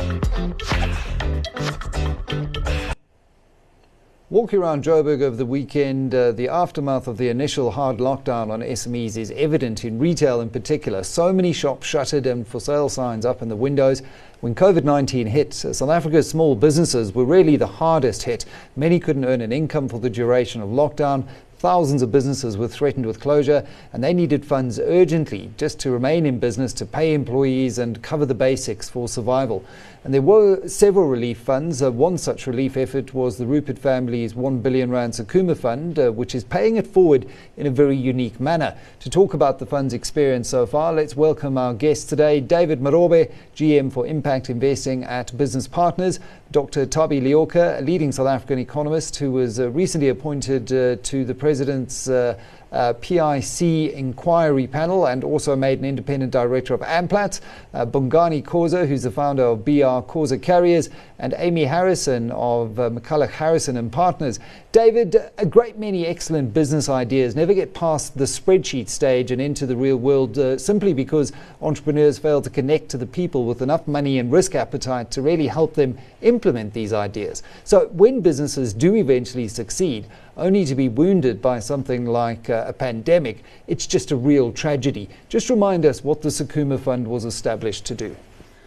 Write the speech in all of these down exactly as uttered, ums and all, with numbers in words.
Walking around Joburg over the weekend, uh, the aftermath of the initial hard lockdown on S M Es is evident in retail in particular. So many shops shuttered and for sale signs up in the windows. When COVID nineteen hit, uh, South Africa's small businesses were really the hardest hit. Many couldn't earn an income for the duration of lockdown. Thousands of businesses were threatened with closure, and they needed funds urgently just to remain in business, to pay employees and cover the basics for survival. And there were several relief funds. Uh, one such relief effort was the Rupert family's one billion rand Sakuma Fund, uh, which is paying it forward in a very unique manner. To talk about the fund's experience so far, let's welcome our guest today, David Marobe, G M for Impact Investing at Business Partners, Doctor Thabi Leoka, a leading South African economist who was uh, recently appointed uh, to the President's uh, Uh, P I C inquiry panel and also made an independent director of Amplat, uh, Bongani Khoza, who's the founder of B R Khoza Carriers, and Amy Harrison of uh, McCulloch Harrison and Partners. David, a great many excellent business ideas never get past the spreadsheet stage and into the real world uh, simply because entrepreneurs fail to connect to the people with enough money and risk appetite to really help them implement these ideas. So when businesses do eventually succeed, only to be wounded by something like uh, a pandemic, it's just a real tragedy. Just remind us what the Sakuma Fund was established to do.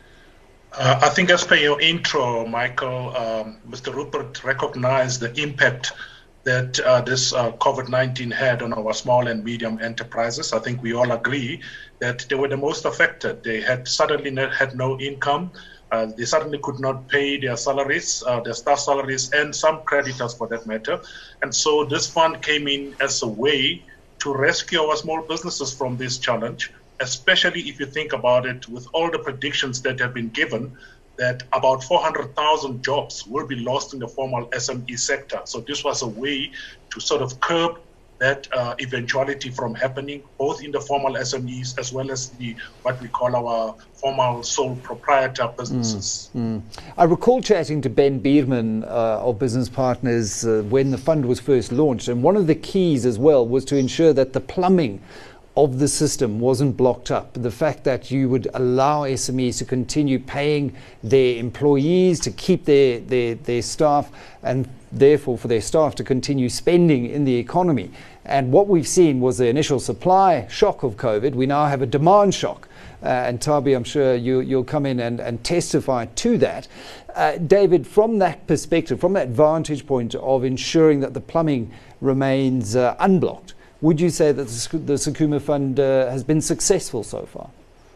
Uh, I think as per your intro, Michael, um, Mister Rupert recognized the impact that uh, this uh, COVID nineteen had on our small and medium enterprises. I think we all agree that they were the most affected. They had suddenly not, had no income. Uh, they suddenly could not pay their salaries, uh, their staff salaries, and some creditors for that matter. And so this fund came in as a way to rescue our small businesses from this challenge, especially if you think about it with all the predictions that have been given that about four hundred thousand jobs will be lost in the formal S M E sector. So this was a way to sort of curb that uh, eventuality from happening, both in the formal S M Es as well as the what we call our formal sole proprietor businesses. Mm, mm. I recall chatting to Ben Bierman uh, of Business Partners uh, when the fund was first launched, and one of the keys as well was to ensure that the plumbing of the system wasn't blocked up. The fact that you would allow S M Es to continue paying their employees, to keep their, their, their staff, and therefore for their staff to continue spending in the economy. And what we've seen was the initial supply shock of COVID. We now have a demand shock. Uh, and Thabi, I'm sure you, you'll come in and, and testify to that. Uh, David, from that perspective, from that vantage point of ensuring that the plumbing remains uh, unblocked, would you say that the, the Sakuma Fund uh, has been successful so far?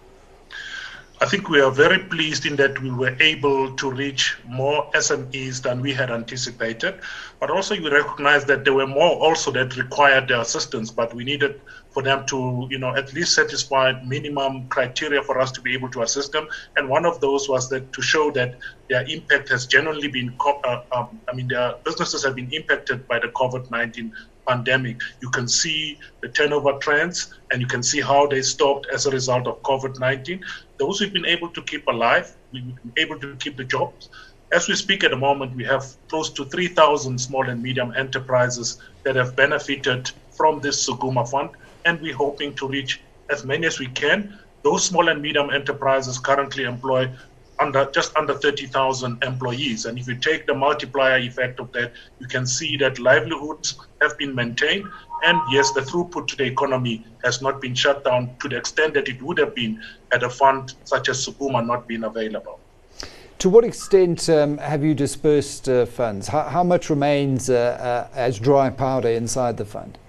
I think we are very pleased in that we were able to reach more S M Es than we had anticipated, but also we recognize that there were more also that required their assistance, but we needed for them to, you know, at least satisfy minimum criteria for us to be able to assist them. And one of those was that to show that their impact has generally been, uh, um, I mean, their businesses have been impacted by the COVID nineteen pandemic. You can see the turnover trends and you can see how they stopped as a result of COVID nineteen. Those we've been able to keep alive, we've been able to keep the jobs. As we speak at the moment, we have close to three thousand small and medium enterprises that have benefited from this Sakuma Fund, and we're hoping to reach as many as we can. Those small and medium enterprises currently employ under just under thirty thousand employees. And if you take the multiplier effect of that, you can see that livelihoods have been maintained. And yes, the throughput to the economy has not been shut down to the extent that it would have been had a fund such as Sakuma not been available. To what extent um, have you dispersed uh, funds? How, how much remains uh, uh, as dry powder inside the fund?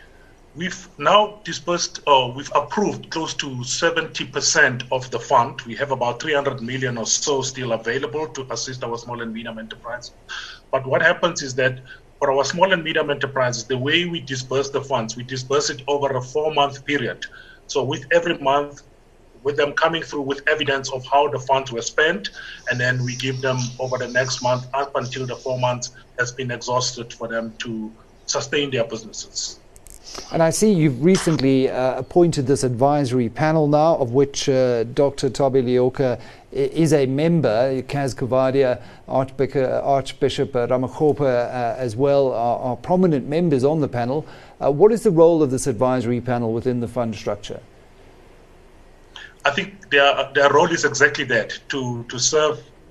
We've now disbursed, or we've approved close to seventy percent of the fund. We have about three hundred million or so still available to assist our small and medium enterprises. But what happens is that for our small and medium enterprises, the way we disburse the funds, we disburse it over a four-month period. So with every month, with them coming through with evidence of how the funds were spent, and then we give them over the next month up until the four months has been exhausted for them to sustain their businesses. And I see you've recently uh, appointed this advisory panel now, of which uh, Doctor Thabi Leoka is a member. Kaz Kavadia, Archbishop, Archbishop Ramakgopa uh, as well are, are prominent members on the panel. Uh, what is the role of this advisory panel within the fund structure? I think their their role is exactly that, to, to serve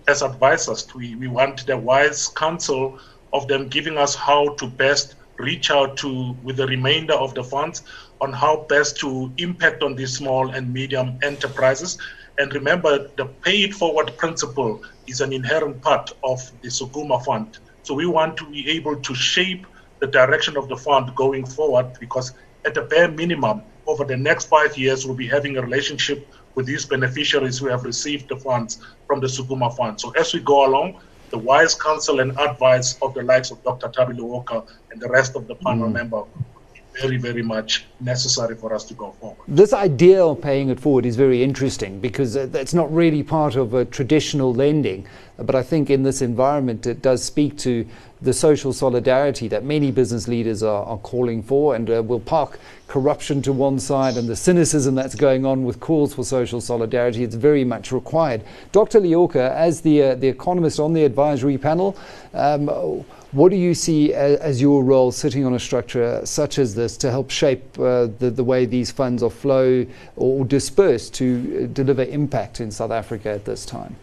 as advisors. We, we want the wise counsel of them giving us how to best reach out to with the remainder of the funds on how best to impact on these small and medium enterprises. And remember, the pay it forward principle is an inherent part of the Sukuma Fund. So we want to be able to shape the direction of the fund going forward, because at the bare minimum, over the next five years, we'll be having a relationship with these beneficiaries who have received the funds from the Sukuma Fund. So as we go along, the wise counsel and advice of the likes of Doctor Thabile Walker and the rest of the panel mm. member very, very much necessary for us to go forward. This idea of paying it forward is very interesting, because it's not really part of a traditional lending. But I think in this environment, it does speak to the social solidarity that many business leaders are, are calling for, and uh, will park corruption to one side and the cynicism that's going on with calls for social solidarity. It's very much required. Doctor Leoka, as the, uh, the economist on the advisory panel, um, what do you see as, as your role sitting on a structure such as this to help shape uh, the, the way these funds are flow or dispersed to deliver impact in South Africa at this time?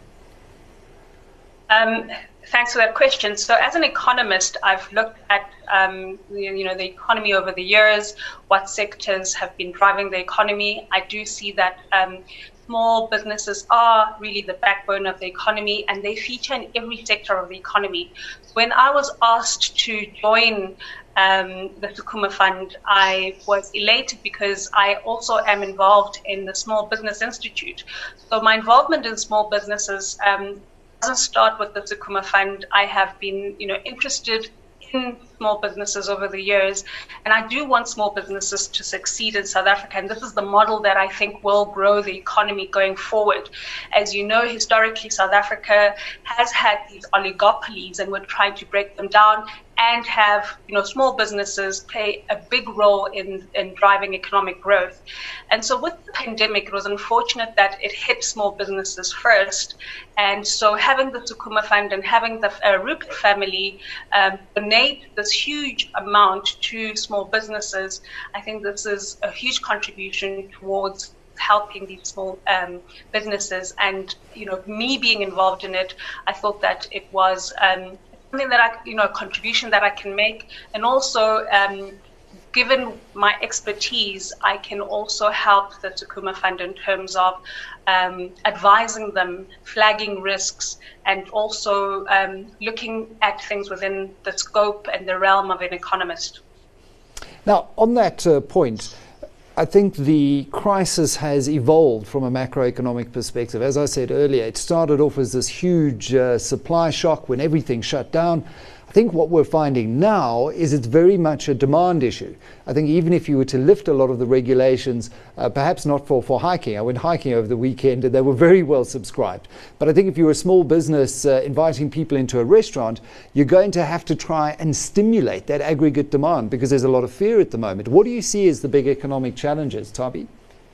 Um, thanks for that question. So as an economist, I've looked at um, you know, the economy over the years, what sectors have been driving the economy. I do see that um, small businesses are really the backbone of the economy, and they feature in every sector of the economy. When I was asked to join um, the Sukuma Fund, I was elated because I also am involved in the Small Business Institute. So my involvement in small businesses um, doesn't start with the Sukuma Fund. I have been, you know, interested in small businesses over the years, and I do want small businesses to succeed in South Africa, and this is the model that I think will grow the economy going forward. As you know, historically, South Africa has had these oligopolies, and we're trying to break them down and have, you know, small businesses play a big role in, in driving economic growth. And so with the pandemic, it was unfortunate that it hit small businesses first. And so having the Sukuma Fund and having the uh, Rupert family um, donate this huge amount to small businesses, I think this is a huge contribution towards helping these small um, businesses. And, you know, me being involved in it, I thought that it was um, something that I, you know, a contribution that I can make. And also, um, given my expertise, I can also help the Sukuma Fund in terms of um, advising them, flagging risks, and also um, looking at things within the scope and the realm of an economist. Now, on that uh, point, I think the crisis has evolved from a macroeconomic perspective. As I said earlier, it started off as this huge uh, supply shock when everything shut down. I think what we're finding now is it's very much a demand issue. I think even if you were to lift a lot of the regulations, uh, perhaps not for, for hiking. I went hiking over the weekend and they were very well subscribed. But I think if you're a small business uh, inviting people into a restaurant, you're going to have to try and stimulate that aggregate demand, because there's a lot of fear at the moment. What do you see as the big economic challenges, Thabi?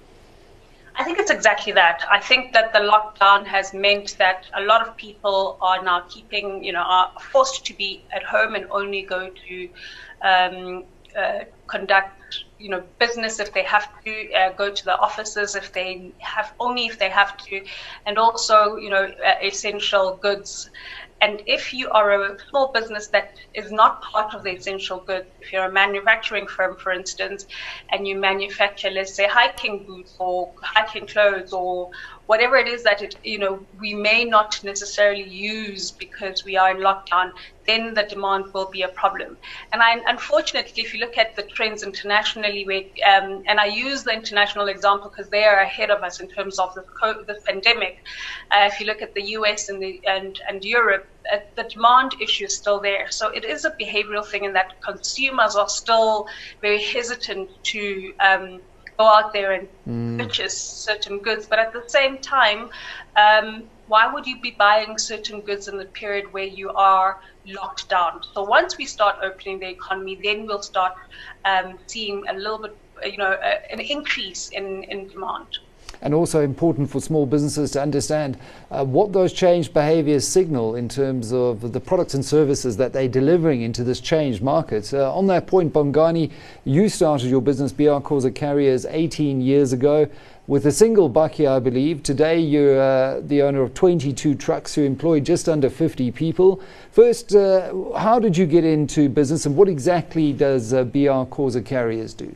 I think it's exactly that. I think that the lockdown has meant that a lot of people are now keeping, you know, are forced to be at home and only go to um, uh, conduct, you know, business if they have to, uh, go to the offices if they have, only if they have to, and also, you know, uh, essential goods. And if you are a small business that is not part of the essential goods, if you're a manufacturing firm, for instance, and you manufacture, let's say, hiking boots or hiking clothes or whatever it is that it, you know, we may not necessarily use because we are in lockdown, then the demand will be a problem. And I, unfortunately, if you look at the trends internationally, where, um, and I use the international example because they are ahead of us in terms of the, co- the pandemic. Uh, if you look at the U S and the, and, and Europe, uh, the demand issue is still there. So it is a behavioral thing in that consumers are still very hesitant to um, go out there and mm. purchase certain goods. But at the same time, um, why would you be buying certain goods in the period where you are locked down? So once we start opening the economy, then we'll start um, seeing a little bit, you know, a, an increase in, in demand. and also important for small businesses to understand uh, what those changed behaviours signal in terms of the products and services that they're delivering into this changed market. Uh, on that point, Bongani, you started your business, B R Khoza Carriers, eighteen years ago with a single bakkie, I believe. Today you're uh, the owner of twenty-two trucks who employ just under fifty people. First, uh, how did you get into business, and what exactly does uh, B R Khoza Carriers do?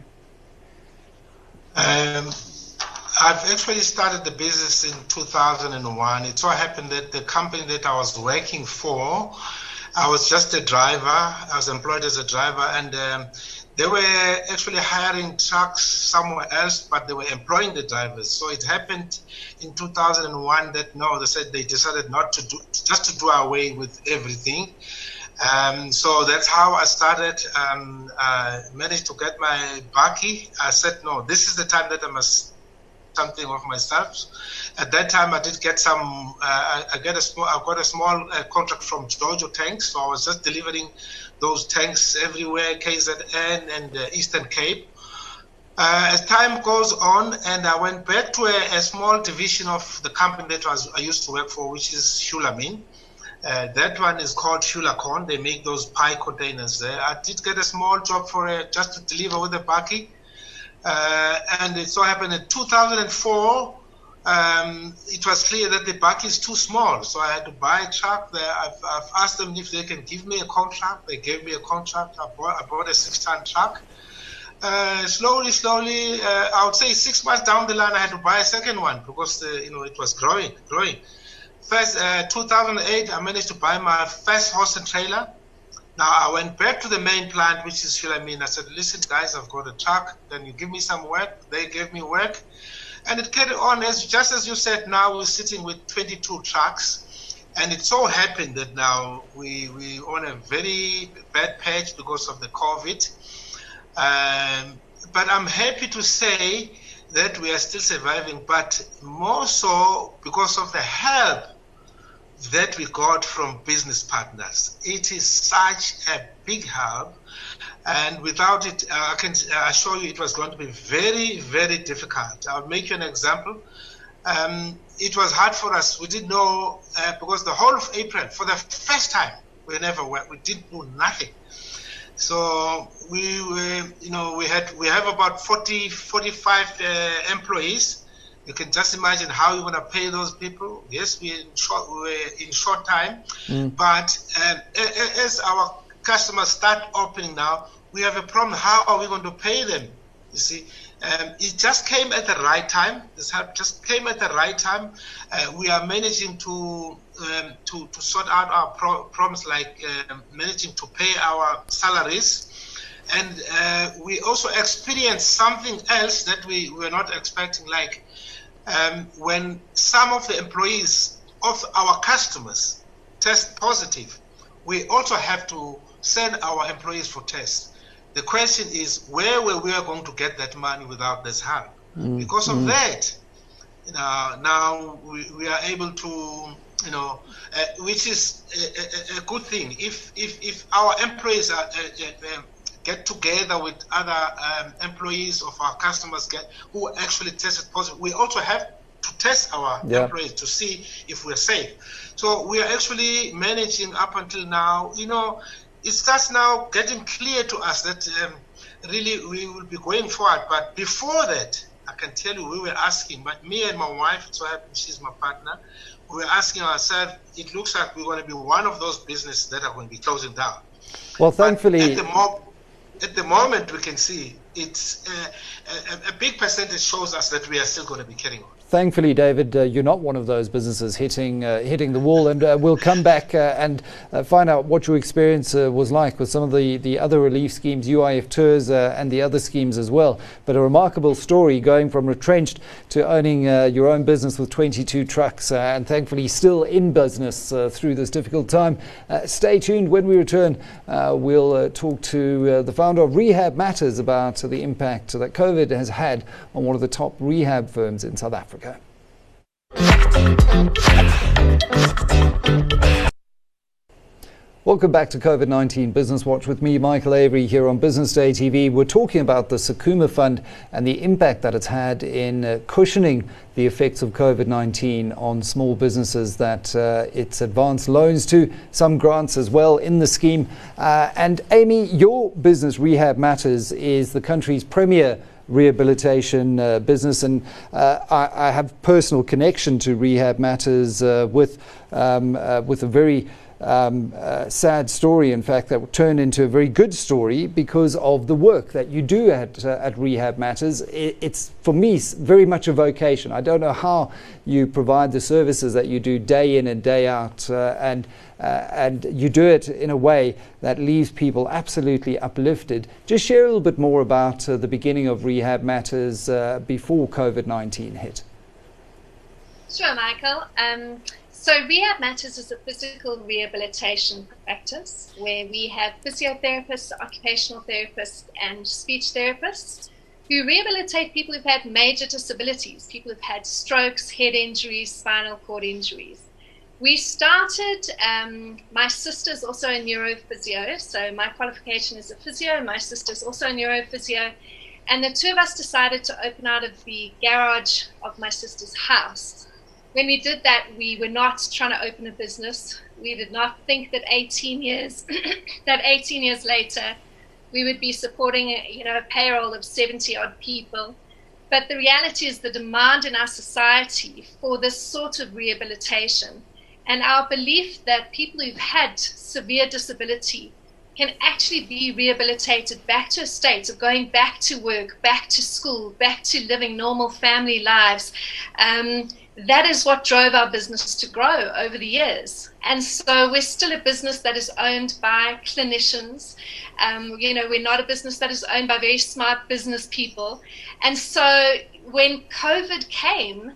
Um, I've actually started the business in two thousand one. It so happened that the company that I was working for, I was just a driver. I was employed as a driver, and um, they were actually hiring trucks somewhere else, but they were employing the drivers. So it happened in two thousand one that no, they said they decided not to do, just to do away with everything. Um, so that's how I started. Um, uh, managed to get my bakkie. I said, no, this is the time that I must something of myself. At that time, I did get some. Uh, I get a small. I got a small uh, contract from Jojo Tanks. So I was just delivering those tanks everywhere, K Z N and uh, Eastern Cape. Uh, as time goes on, and I went back to a, a small division of the company that was, I used to work for, which is Hulamin. Uh, that one is called Hulacon. They make those pie containers there. I did get a small job for a, just to deliver with a bakkie. Uh, and it so happened in two thousand four, um, it was clear that the bakkie is too small. So I had to buy a truck. There. I've, I've asked them if they can give me a contract. They gave me a contract. I bought, I bought a six-ton truck. Uh, slowly, slowly, uh, I would say six months down the line, I had to buy a second one because the, you know, it was growing, growing. First, uh, two thousand eight, I managed to buy my first horse and trailer. Now, I went back to the main plant, which is Hulamin. I said, listen, guys, I've got a truck. Then you give me some work. They gave me work. And it carried on, as just as you said, now we're sitting with twenty-two trucks. And it so happened that now we, we on a very bad patch because of the COVID. Um, but I'm happy to say that we are still surviving, but more so because of the help that we got from business partners. It is such a big help, and without it, uh, I can assure you it was going to be very, very difficult. I'll make you an example. Um, it was hard for us. We didn't know, uh, because the whole of April, for the first time, we never went, we didn't do nothing. So we were, you know, we had, we have about forty, forty-five uh, employees. You can just imagine how you're going to pay those people. Yes, we're in short, we're in short time, mm. but um, as our customers start opening now, we have a problem. How are we going to pay them? You see, um, it just came at the right time. This help just came at the right time. Uh, we are managing to um, to to sort out our pro problems, like uh, managing to pay our salaries. And uh, we also experienced something else that we were not expecting, like um, when some of the employees of our customers test positive, we also have to send our employees for tests. The question is, where were we going to get that money without this help? Mm. Because of mm. that, you know, now we, we are able to, you know, uh, which is a, a, a good thing. If if if our employees are uh, uh, get together with other um, employees of our customers get who actually tested positive, we also have to test our yeah. employees to see if we're safe. So we are actually managing up until now. You know, it starts now getting clear to us that um, really we will be going forward. But before that, I can tell you, we were asking, but me and my wife, so she's my partner, we were asking ourselves, it looks like we're going to be one of those businesses that are going to be closing down. Well, thankfully, at the, mo at the moment, we can see it's uh, a, a big percentage shows us that we are still going to be carrying on. Thankfully, David, uh, you're not one of those businesses hitting uh, hitting the wall, and uh, we'll come back uh, and uh, find out what your experience uh, was like with some of the, the other relief schemes, U I F Tours uh, and the other schemes as well. But a remarkable story, going from retrenched to owning uh, your own business with twenty-two trucks uh, and thankfully still in business uh, through this difficult time. Uh, stay tuned. When we return, uh, we'll uh, talk to uh, the founder of Rehab Matters about uh, the impact that COVID has had on one of the top rehab firms in South Africa. Well, Welcome back to COVID nineteen Business Watch with me, Michael Avery, here on Business Day T V. We're talking about the Sakuma Fund and the impact that it's had in uh, cushioning the effects of COVID nineteen on small businesses that uh, it's advanced loans to, some grants as well in the scheme. Uh, and Amy, your business, Rehab Matters, is the country's premier rehabilitation uh, business, and uh, I, I have personal connection to Rehab Matters uh, with um, uh, with a very Um, uh, sad story, in fact, that will turn into a very good story because of the work that you do at uh, at Rehab Matters. It, it's, for me, very much a vocation. I don't know how you provide the services that you do day in and day out, uh, and uh, and you do it in a way that leaves people absolutely uplifted. Just share a little bit more about uh, the beginning of Rehab Matters uh, before COVID nineteen hit. Sure, Michael. Um, So Rehab Matters is a physical rehabilitation practice where we have physiotherapists, occupational therapists, and speech therapists who rehabilitate people who've had major disabilities, people who've had strokes, head injuries, spinal cord injuries. We started, um, my sister's also a neurophysio, so my qualification is a physio, my sister's also a neurophysio, and the two of us decided to open out of the garage of my sister's house. When we did that, we were not trying to open a business. We did not think that eighteen years, that eighteen years later, we would be supporting, you know, a payroll of seventy odd people. But the reality is the demand in our society for this sort of rehabilitation, and our belief that people who've had severe disability can actually be rehabilitated back to a state of going back to work, back to school, back to living normal family lives. Um, That is what drove our business to grow over the years. And so we're still a business that is owned by clinicians. Um, you know, we're not a business that is owned by very smart business people. And so when COVID came,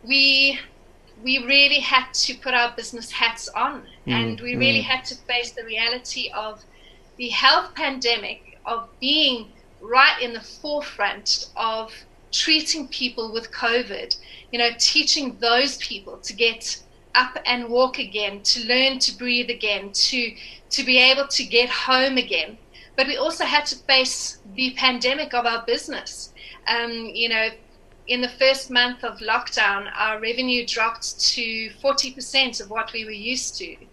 we we really had to put our business hats on. Mm, and we really mm. had to face the reality of the health pandemic, of being right in the forefront of treating people with COVID, you know, teaching those people to get up and walk again, to learn to breathe again, to to be able to get home again. But we also had to face the pandemic of our business. Um, you know, in the first month of lockdown, our revenue dropped to forty percent of what we were used to.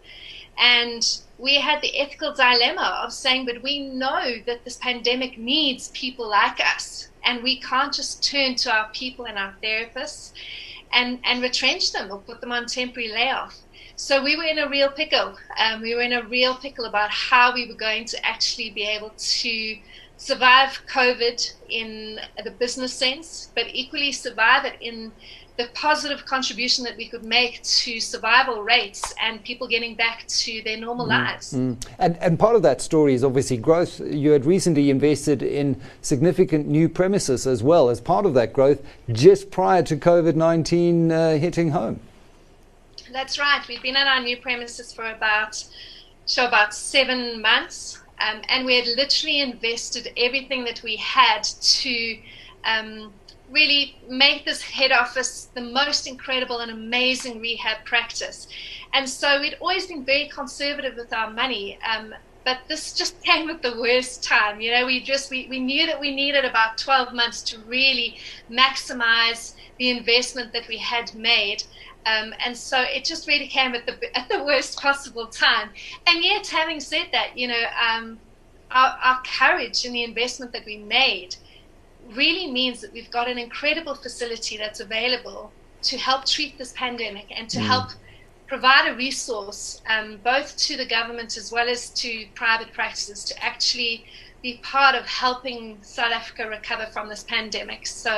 And we had the ethical dilemma of saying, but we know that this pandemic needs people like us. And we can't just turn to our people and our therapists and, and retrench them or put them on temporary layoff. So we were in a real pickle. Um, we were in a real pickle about how we were going to actually be able to survive COVID in the business sense, but equally survive it in the positive contribution that we could make to survival rates and people getting back to their normal mm, lives. Mm. And, and part of that story is obviously growth. You had recently invested in significant new premises as well as part of that growth just prior to COVID nineteen uh, hitting home. That's right. We've been at our new premises for about, so about seven months. Um, and we had literally invested everything that we had to um, really make this head office the most incredible and amazing rehab practice. And so we'd always been very conservative with our money, um, but this just came at the worst time. You know, we just, we, we knew that we needed about twelve months to really maximize the investment that we had made. Um, and so it just really came at the at the worst possible time. And yet, having said that, you know, um, our, our courage in the investment that we made really means that we've got an incredible facility that's available to help treat this pandemic and to mm. help provide a resource um, both to the government as well as to private practices to actually be part of helping South Africa recover from this pandemic. So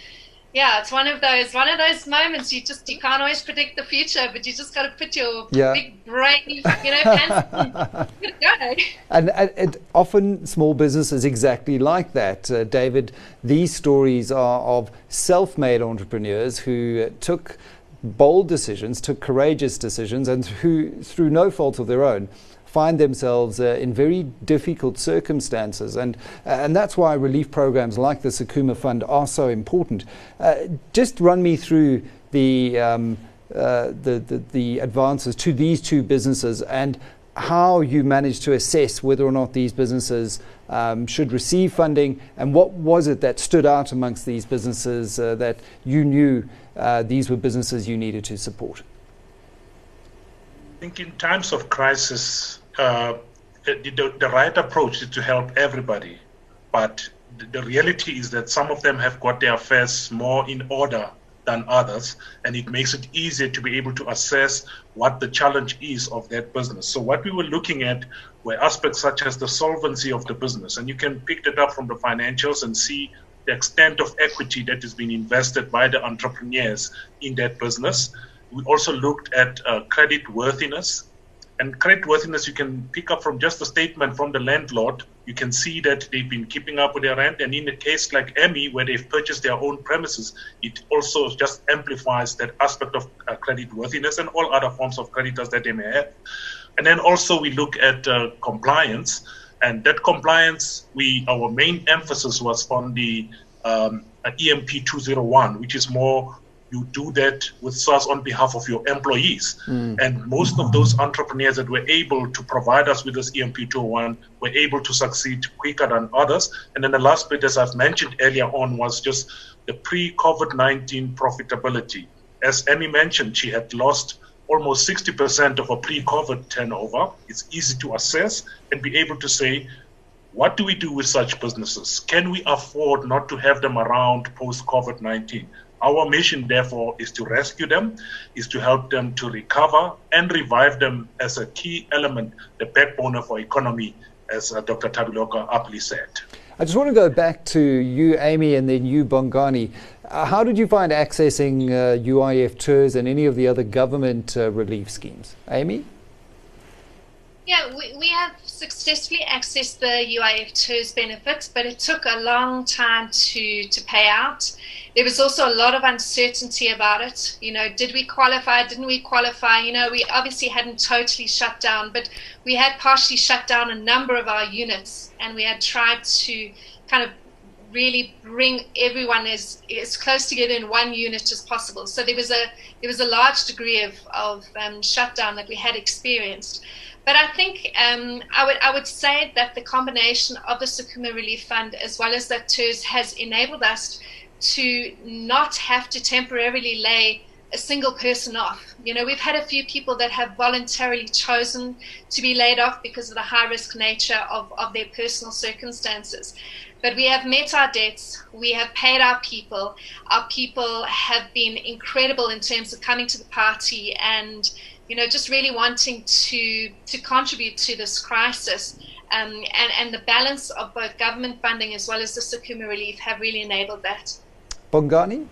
yeah, it's one of those one of those moments you just you can't always predict the future, but you just got to put your yeah. big brain, you know, pants on. Go. And, and, and often small business is exactly like that, uh, David. These stories are of self-made entrepreneurs who uh, took bold decisions, took courageous decisions, and who, through no fault of their own, find themselves uh, in very difficult circumstances. And uh, and that's why relief programs like the Sakuma Fund are so important. Uh, just run me through the, um, uh, the, the, the advances to these two businesses and how you managed to assess whether or not these businesses um, should receive funding, and what was it that stood out amongst these businesses uh, that you knew uh, these were businesses you needed to support? I think in times of crisis, uh, the, the right approach is to help everybody, but the reality is that some of them have got their affairs more in order than others, and it makes it easier to be able to assess what the challenge is of that business. So what we were looking at were aspects such as the solvency of the business, and you can pick that up from the financials and see the extent of equity that is being invested by the entrepreneurs in that business. We also looked at uh, credit worthiness. And credit worthiness you can pick up from just a statement from the landlord. You can see that they've been keeping up with their rent. And in a case like Emmy, where they've purchased their own premises, it also just amplifies that aspect of uh, credit worthiness and all other forms of creditors that they may have. And then also we look at uh, compliance. And that compliance, we our main emphasis was on the um, E M P two oh one, which is more you do that with SARS on behalf of your employees. Mm. And most of those entrepreneurs that were able to provide us with this E M P two oh one were able to succeed quicker than others. And then the last bit, as I've mentioned earlier on, was just the pre-COVID nineteen profitability. As Emmy mentioned, she had lost almost sixty percent of her pre-COVID turnover. It's easy to assess and be able to say, what do we do with such businesses? Can we afford not to have them around post-COVID nineteen? Our mission, therefore, is to rescue them, is to help them to recover and revive them as a key element, the backbone of our economy, as uh, Doctor Tabiloka aptly said. I just want to go back to you, Amy, and then you, Bongani. Uh, how did you find accessing uh, U I F T E R S and any of the other government uh, relief schemes? Amy? Yeah, we, we have successfully accessed the U I F T E R S benefits, but it took a long time to, to pay out. There was also a lot of uncertainty about it. You know, did we qualify? Didn't we qualify? You know, we obviously hadn't totally shut down, but we had partially shut down a number of our units, and we had tried to kind of really bring everyone as, as close together in one unit as possible. So there was a there was a large degree of, of um, shutdown that we had experienced. But I think um, I would I would say that the combination of the Sakuma Relief Fund as well as that T E R S has enabled us to not have to temporarily lay a single person off. You know, we've had a few people that have voluntarily chosen to be laid off because of the high-risk nature of, of their personal circumstances. But we have met our debts, we have paid our people, our people have been incredible in terms of coming to the party and, you know, just really wanting to to contribute to this crisis. Um, and, and the balance of both government funding as well as the Sakuma Relief have really enabled that. Bongani?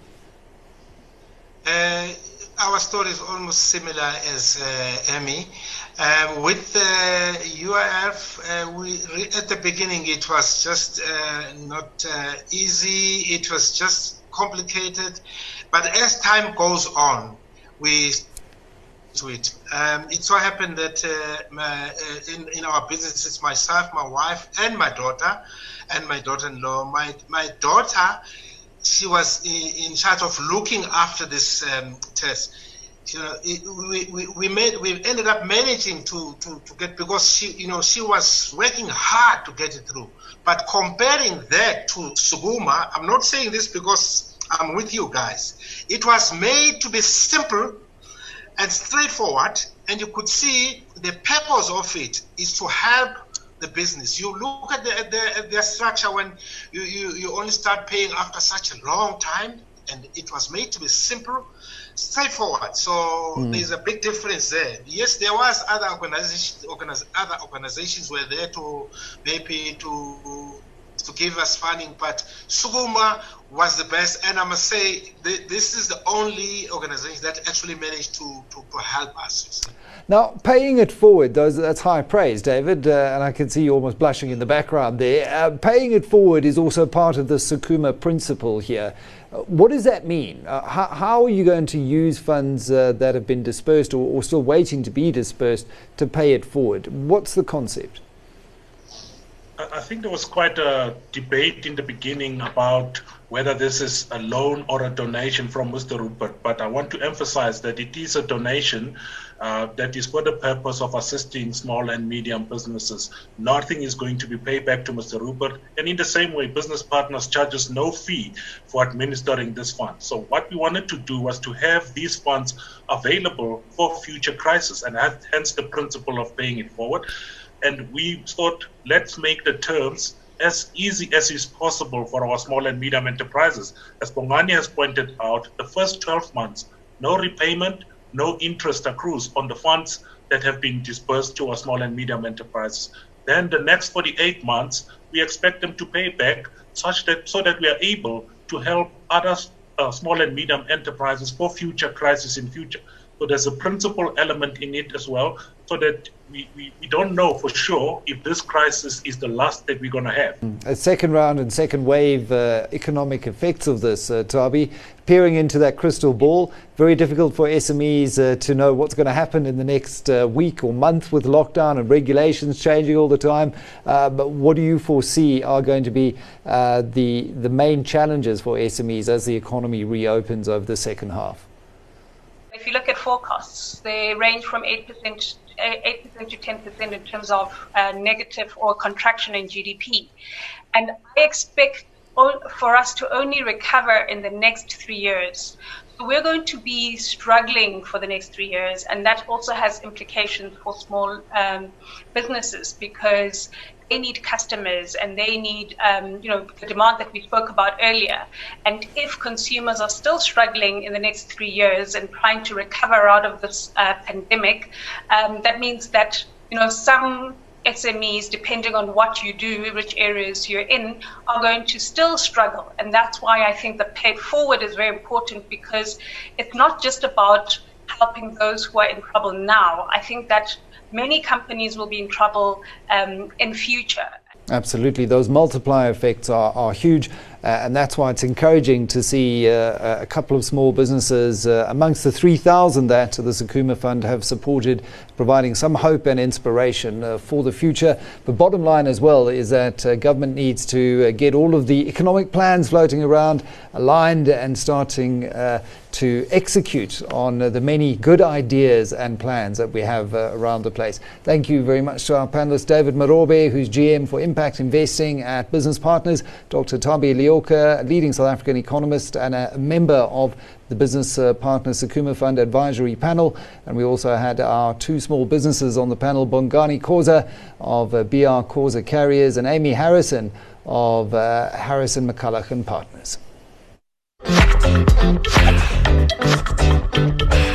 Uh, our story is almost similar as uh, Emmy. Uh, with the U I F, uh, we at the beginning it was just uh, not uh, easy. It was just complicated. But as time goes on, we to it. Um, it so happened that uh, my, uh, in, in our businesses, myself, my wife, and my daughter, and my daughter-in-law, my my daughter, she was in, in charge of looking after this um, test. You know, it, we, we, we made we ended up managing to, to, to get, because she you know she was working hard to get it through. But comparing that to Sukuma, I'm not saying this because I'm with you guys. It was made to be simple and straightforward, and you could see the purpose of it is to help the business. You look at the, at the, at the structure when you, you, you only start paying after such a long time, and it was made to be simple, straightforward. So mm. there's a big difference there. Yes, there was other organizations, organiz, other organizations were there to maybe to to give us funding, but Sukuma was the best, and I must say th this is the only organization that actually managed to, to, to help us. Now, paying it forward, those, that's high praise, David, uh, and I can see you almost blushing in the background there. Uh, paying it forward is also part of the Sakuma principle here. Uh, what does that mean? Uh, how, how are you going to use funds uh, that have been dispersed or, or still waiting to be dispersed to pay it forward? What's the concept? I think there was quite a debate in the beginning about whether this is a loan or a donation from Mister Rupert, but I want to emphasize that it is a donation uh, that is for the purpose of assisting small and medium businesses. Nothing is going to be paid back to Mister Rupert, and in the same way, Business Partners charges no fee for administering this fund. So what we wanted to do was to have these funds available for future crises, and hence the principle of paying it forward. And we thought, let's make the terms as easy as is possible for our small and medium enterprises. As Bongani has pointed out, the first twelve months, no repayment, no interest accrues on the funds that have been disbursed to our small and medium enterprises. Then the next forty-eight months, we expect them to pay back such that so that we are able to help other uh, small and medium enterprises for future crises in future. So there's a principal element in it as well, so that we, we, we don't know for sure if this crisis is the last that we're going to have. A second round and second wave uh, economic effects of this, uh, Thabi, peering into that crystal ball, very difficult for S M Es uh, to know what's going to happen in the next uh, week or month with lockdown and regulations changing all the time. Uh, but what do you foresee are going to be uh, the, the main challenges for S M Es as the economy reopens over the second half? If you look at forecasts, they range from eight percent eight percent to ten percent in terms of uh, negative or contraction in G D P. And I expect for us to only recover in the next three years. So we're going to be struggling for the next three years, and that also has implications for small um, businesses, because they need customers and they need, um, you know, the demand that we spoke about earlier. And if consumers are still struggling in the next three years and trying to recover out of this uh, pandemic, um, that means that, you know, some S M Es, depending on what you do, which areas you're in, are going to still struggle. And that's why I think the pay forward is very important, because it's not just about helping those who are in trouble now. I think that many companies will be in trouble um, in future. Absolutely. Those multiplier effects are, are huge, uh, and that's why it's encouraging to see uh, a couple of small businesses uh, amongst the three thousand that the Sakuma Fund have supported, providing some hope and inspiration uh, for the future. But bottom line as well is that uh, government needs to uh, get all of the economic plans floating around aligned and starting uh, to execute on uh, the many good ideas and plans that we have uh, around the place. Thank you very much to our panelist, David Marobe, who's G M for Impact Investing at Business Partners, Doctor Thabi Leoka, a leading South African economist and a member of the Business uh, Partners Sakuma Fund Advisory Panel. And we also had our two small businesses on the panel, Bongani Khoza of uh, B R Khoza Carriers and Amy Harrison of uh, Harrison McCulloch and Partners.